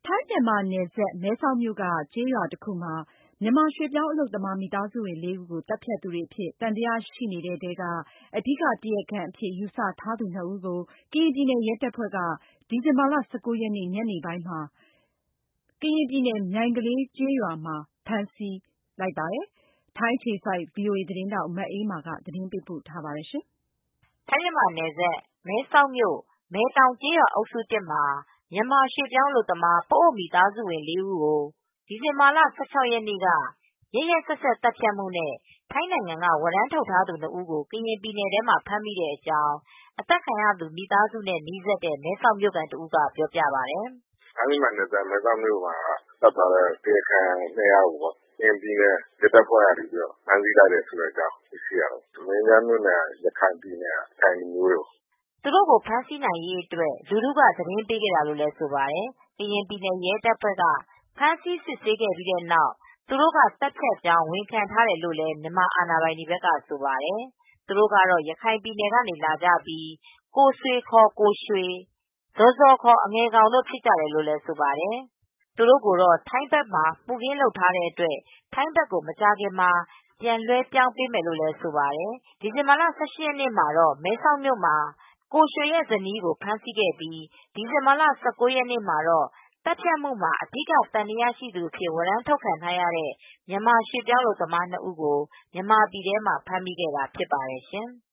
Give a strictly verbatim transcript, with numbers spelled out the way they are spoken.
ထိုင်းမြန်မာနယ်စပ် မဲဆောက်မြို့က ကျေးရွာတခုမှာ မြန်မာရွှေ့ပြောင်းအလုပ်သမားမိသားစုဝင် လေးဦးကို သတ်ဖြတ်သူတွေအဖြစ် သံသယရှိနေတဲ့ထဲက အဓိက တရားခံအဖြစ် ယူဆထားသူ နှစ်ဦးကို ကရင်ပြည်နယ် ရဲတပ်ဖွဲ့က ဒီဇင်ဘာလ ၁၉ ရက်နေ့ ညနေပိုင်းမှာ ကရင်ပြည်နယ် မြိုင်ကလေးကျေးရွာမှာ ဖမ်းဆီးလိုက်ပါတယ်။ ထိုင်းအခြေစိုက် ဗွီအိုအေသတင်းထောက် မအေးမာက သတင်းပေးပို့ထားပါတယ်။ ထိုင်းမြန်မာနယ်စပ် မဲဆောက်မြို့ မယ်တောင်ကျေးရွာအုပ်စု မှာ မြန်မာရွှေ့ပြောင်းအလုပ်သမား ပအိုဝ်းမိသားစုဝင် လေးဦးကို ဒီဇင်ဘာလ ၁၆ ရက်နေ့က ရက်ရက်စက်စက် သတ်ဖြတ်မှုနဲ့ ထိုင်းနိုင်ငံက ဝရမ်းထုတ်ထားသူ နှစ်ဦးကို ကရင်ပြည်နယ်ထဲမှာ ဖမ်းမိတဲ့အကြောင်း အသတ်ခံရသူ မိသားစုနဲ့ နီးစပ်တဲ့ မဲဆောက်မြို့ခံတဦးက ပြောပြပါတယ်။ "ထိုင်းမြန်မာနယ်စပ် မဲဆောက်မြို့မှာ သတ်သွားတဲ့ တရားခံ နှစ်ယောက်ကို ကရင်ပြည်နယ် ရဲတပ်ဖွဲ့က ဖမ်းဆီးလိုက်တယ်ဆိုတဲ့အကြောင်း သိရှိရတယ်။ မင်းပြားမြို့နယ်က ရခိုင်ပြည်နယ်က ခရိုင်လူမျိုးတွေပေါ့။ " သူတို့ကို ဖမ်းဆီးနိုင်ရေးအတွက် လူထုက သတင်းပေးခဲ့တာလို့လည်း ဆိုပါတယ်။ ကရင်ပြည်နယ် ရဲတပ်ဖွဲ့က ဖမ်းဆီးစစ်ဆေးခဲ့ပြီးနောက် သူတို့က သတ်ဖြတ်ကြောင်း ဝန်ခံထားတယ်လို့လည်း မြန်မာအာဏာပိုင်တွေဘက်က ဆိုပါတယ်။ သူတို့ကတော့ ရခိုင်ပြည်နယ်ကနေ လာကြပြီး ကိုဆွေ ကိုရွှေ ဇော်ဇော် အငယ်ကောင်တို့ ဖြစ်ကြတယ်လို့လည်း ဆိုပါတယ်။ သူတို့ကိုတော့ ထိုင်းဘက်မှာ မှုခင်းလုပ်ထားတဲ့အတွက် ထိုင်းဘက်ကို မကြာခင်မှာ ပြန်လွဲှပြောင်းပေးမယ်လို့လည်း ဆိုပါတယ်။ ဒီဇင်ဘာလ ၁၈ ရက်နေ့မှာတော့ မဲဆောက်မြို့မှာ ကိုရွှေရဲ့ဇနီးကို ဖမ်းဆီးခဲ့ပြီး ဒီဇင်ဘာလ ၁၉ ရက်နေ့မှာတော့ သတ်ဖြတ်မှုမှာ အဓိက သံသယရှိသူအဖြစ် ဝရမ်းထုတ်ခံထားရတဲ့ မြန်မာရွှေ့ပြောင်းအလုပ်သမား နှစ်ဦးကို မြန်မာပြည်ထဲမှာ ဖမ်းမိခဲ့တာ ဖြစ်ပါတယ်ရှင်။